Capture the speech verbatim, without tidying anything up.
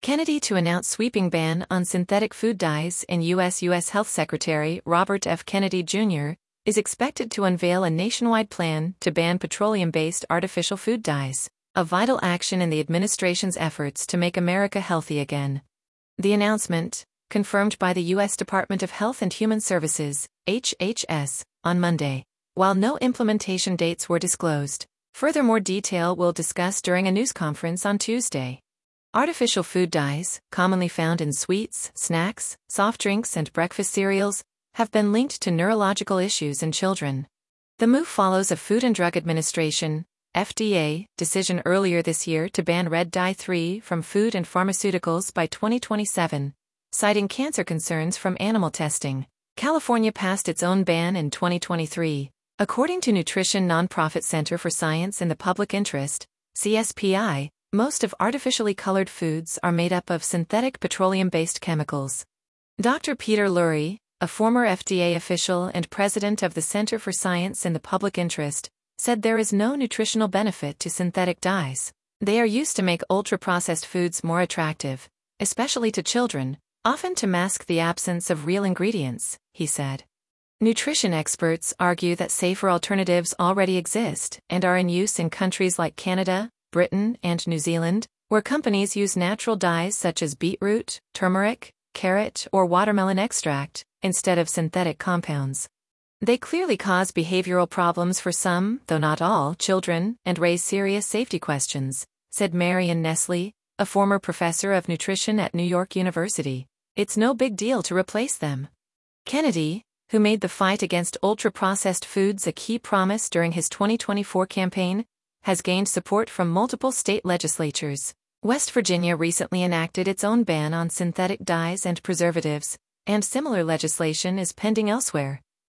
Kennedy to announce sweeping ban on synthetic food dyes in U S U S Health Secretary Robert F. Kennedy Junior is expected to unveil a nationwide plan to ban petroleum-based artificial food dyes, a vital action in the administration's efforts to make America healthy again. The announcement, confirmed by the U S Department of Health and Human Services, H H S, on Monday, while no implementation dates were disclosed. Furthermore, detail will discuss during a news conference on Tuesday. Artificial food dyes, commonly found in sweets, snacks, soft drinks, and breakfast cereals, have been linked to neurological issues in children. The move follows a Food and Drug Administration, F D A, decision earlier this year to ban red dye three from food and pharmaceuticals by twenty twenty-seven, citing cancer concerns from animal testing. California passed its own ban in twenty twenty-three. According to nutrition nonprofit Center for Science in the Public Interest, C S P I, most of artificially colored foods are made up of synthetic petroleum-based chemicals. Doctor Peter Lurie, a former F D A official and president of the Center for Science in the Public Interest, said there is no nutritional benefit to synthetic dyes. They are used to make ultra-processed foods more attractive, especially to children, often to mask the absence of real ingredients, he said. Nutrition experts argue that safer alternatives already exist and are in use in countries like Canada, Britain, and New Zealand, where companies use natural dyes such as beetroot, turmeric, carrot, or watermelon extract, instead of synthetic compounds. They clearly cause behavioral problems for some, though not all, children, and raise serious safety questions, said Marion Nestle, a former professor of nutrition at New York University. It's no big deal to replace them. Kennedy, who made the fight against ultra-processed foods a key promise during his twenty twenty-four campaign, has gained support from multiple state legislatures. West Virginia recently enacted its own ban on synthetic dyes and preservatives, and similar legislation is pending elsewhere.